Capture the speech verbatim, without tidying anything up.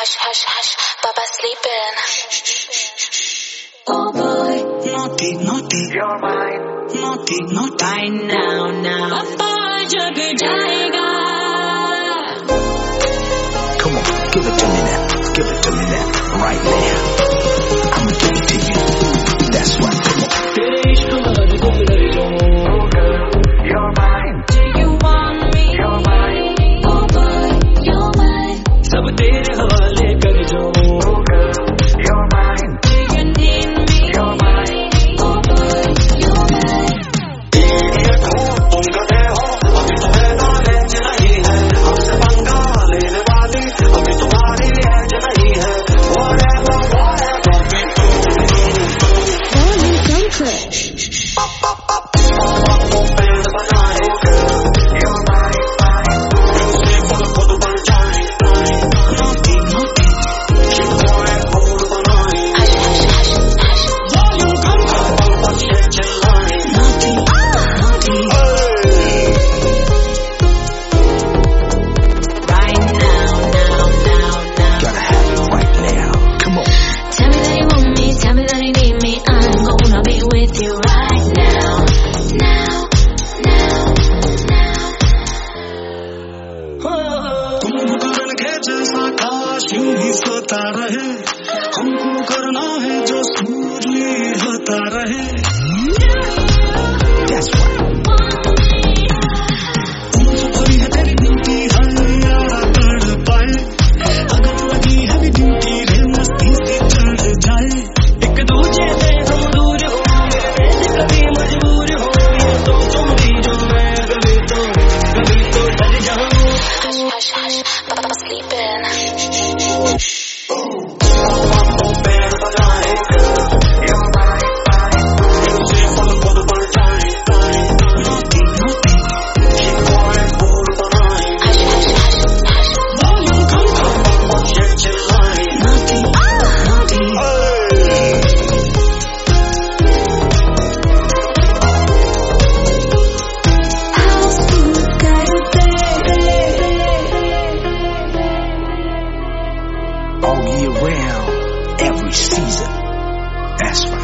Hush, hush, hush, Baba sleeping. Oh boy, naughty, naughty, you're mine. naughty, naughty. Right now, now. Papa जग जाएगा. Come on, give it to me now. Give it to me now. Right now. I'ma give it to you. That's right. Come on. तेरे इश्क में गुम रह जाऊं. Oh girl, you're mine. Do you want me? You're mine. Oh boy, you're mine. सब तेरे हवाले कर जाऊं. Oh girl, you're mine. Do you need me? You're mine. Oh boy, you're mine. Idiot हो तुम गधे हो अभी तुम्हें नॉलेज नहीं है हमसे पंगा लेने वाली अभी तुम्हारी एज नहीं है whatever whatever we do. Volume comfort. आपको पेड़ बनाए girl, you're mine, mine. तुमसे खुद खुद बन जाए Naughty, naughty. चिपकाए फूल बनाए Hush, hush, hush, hush. Volume comfort. पल पल ये चिल्लाए. Naughty, naughty. Right now, now, now, now. Gotta have it right now. Come on. Tell me that you want me, tell me that you need me. I'm gonna be with you right now, now, now, now. Kumbhakarna के जैसा काश यूं ही सोता रहे हमको करना है जो सूर्य होता रहे. That's right. उम्र भरी है तेरी ड्यूटी हर यारा कर पाए अगर लगी है भी ड्यूटी रे मस्ती से चढ़ जाए. एक दूजे से हम दूर हो मेरे से कभी मजबूर हो ये सोचो भी जो मैं कभी तो कभी तो डर जाऊं. Hush, hush, hush, Baba sleeping. आपको पेड़ बनाए girl, you're mine, mine. तुमसे खुद खुद बन जाए Naughty, naughty. चिपकाए फूल बनाए Hush, hush, hush, hush. Volume comfort. पल पल ये चिल्लाए. Naughty, naughty. House food, got a All year round, every season. That's right.